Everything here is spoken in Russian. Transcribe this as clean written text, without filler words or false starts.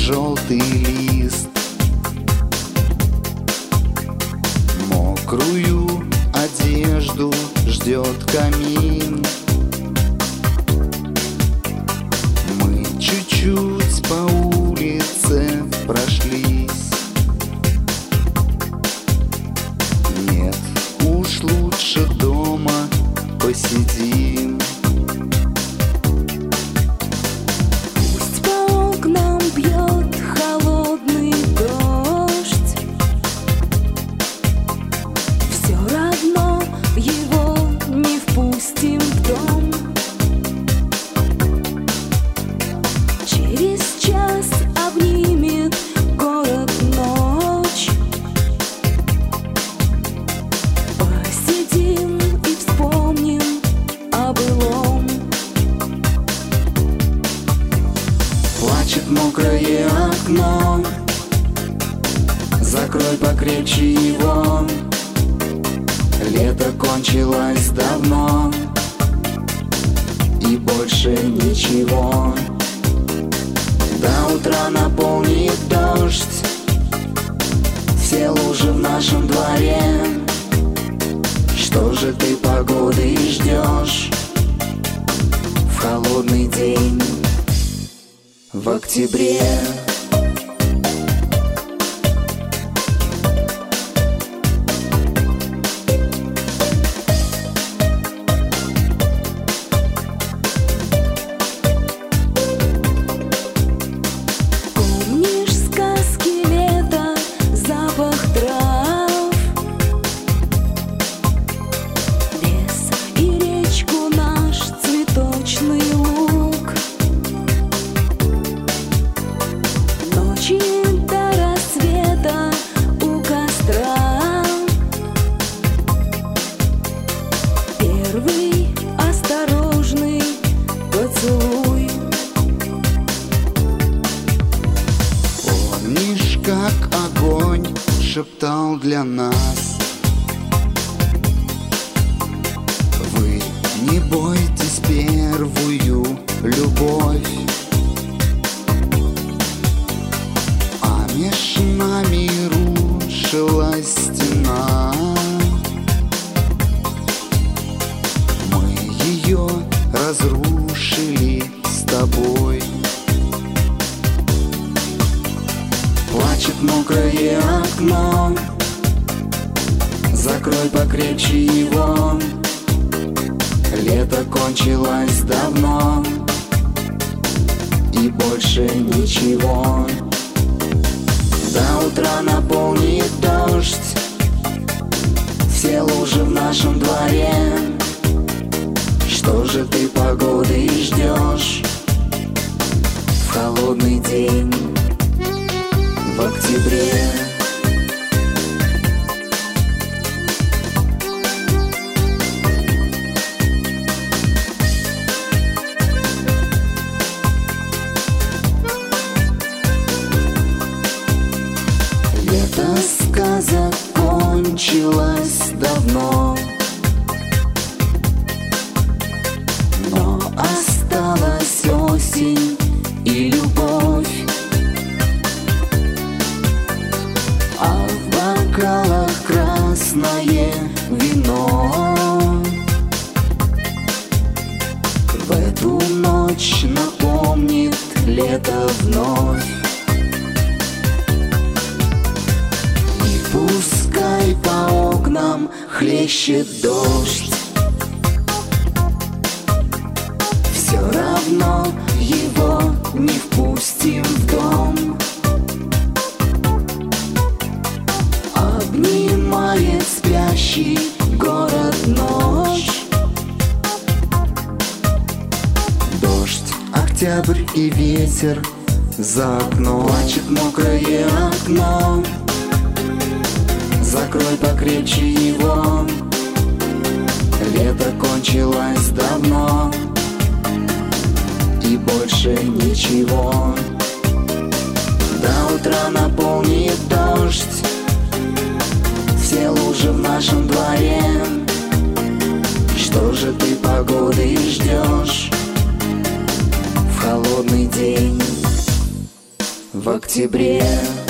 желтый лист. Мокрую одежду ждет камин. Мы чуть-чуть по улице прошлись. Нет, уж лучше дома посидим. Пусть по окнам бьет холодный дождь, все равно его не впустим в дом. Через час обнимет город ночь. Посидим и вспомним о былом. Плачет мокрое окно, закрой покрепче его. Лето кончилось давно, и больше ничего. До утра наполнит дождь все лужи в нашем дворе. Что же ты погоды ждешь в холодный день в октябре? Помнишь сказки лета, запах трав, лес и речку, наш цветочный луг? Ночи до рассвета у костра, первый осторожный поцелуй. Помнишь, как огонь шептал для нас: вы не бойтесь первую любовь. А меж нами рушилась стена. Мы ее разрушили с тобой. Плачет мокрое окно, закрой покрепче его. Лето кончилось давно, и больше ничего. До утра наполнит дождь все лужи в нашем дворе. Что же ты погоды ждешь в холодный день в октябре? Лето сказок кончилось давно, но осталась осень и любовь. А в бокалах красное вино. В эту ночь напомнит лето вновь. И пускай по окнам хлещет дождь, все равно его не впустим в дом. Обнимает спящий город ночь. Дождь, октябрь и ветер за окном. Плачет мокрое окно, закрой покрепче его. Лето кончилось давно, и больше ничего. До утра наполнит дождь все лужи в нашем дворе. Что же ты погоды ждешь в холодный день в октябре.